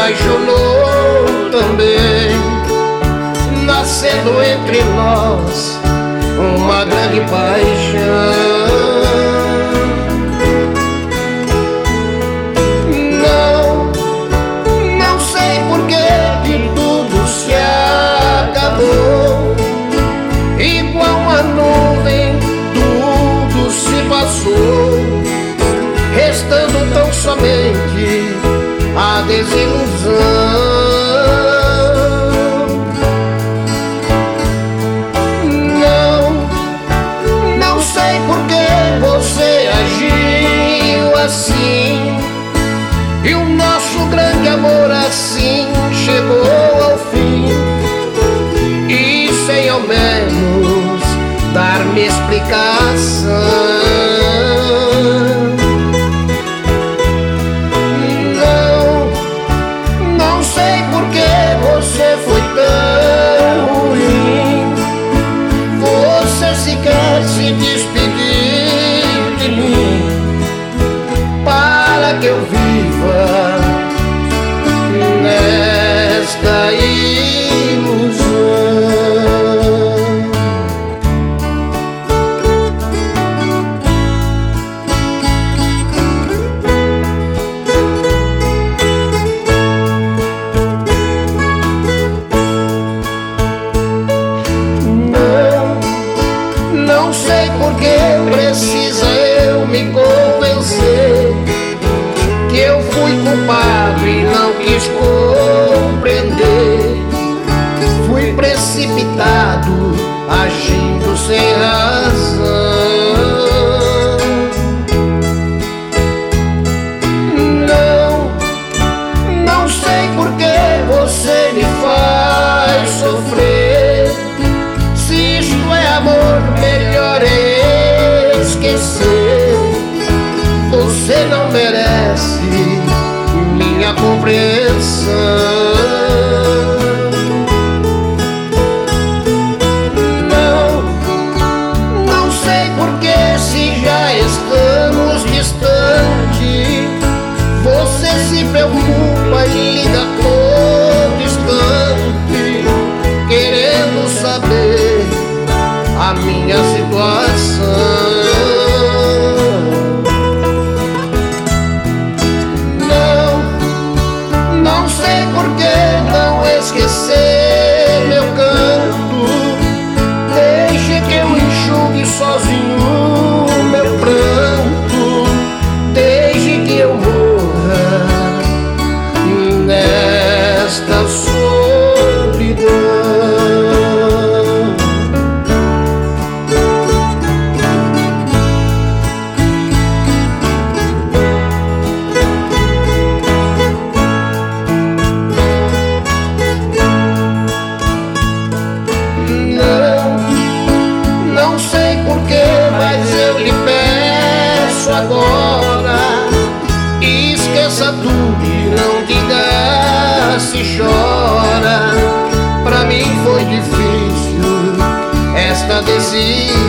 apaixonou também, nascendo entre nós uma grande paixão. Não sei por que tudo se acabou, igual a nuvem tudo se passou, restando tão somente a desilusão. Não sei por que você agiu assim, e o nosso grande amor assim chegou ao fim, e sem ao menos dar-me explicação. Se despedir de mim para que eu viva nesta ilusão. Não sei por que precisa eu me convencer que eu fui culpado e não quis compreender. Fui precipitado, agindo sem razão. Não sei por que você me faz sofrer. Se isto é amor, melhor é esquecer. Você não merece minha compreensão. Não sei por que, se já estamos distantes, você se preocupa e liga todo instante, querendo saber a minha situação. Não sei por que não esquecer meu canto. Deixe que eu enxugue sozinho meu pranto. Deixe que eu morra nesta solidão. Não sei porquê, mas eu lhe peço agora, esqueça tudo e não diga se chora. Pra mim foi difícil esta decisão.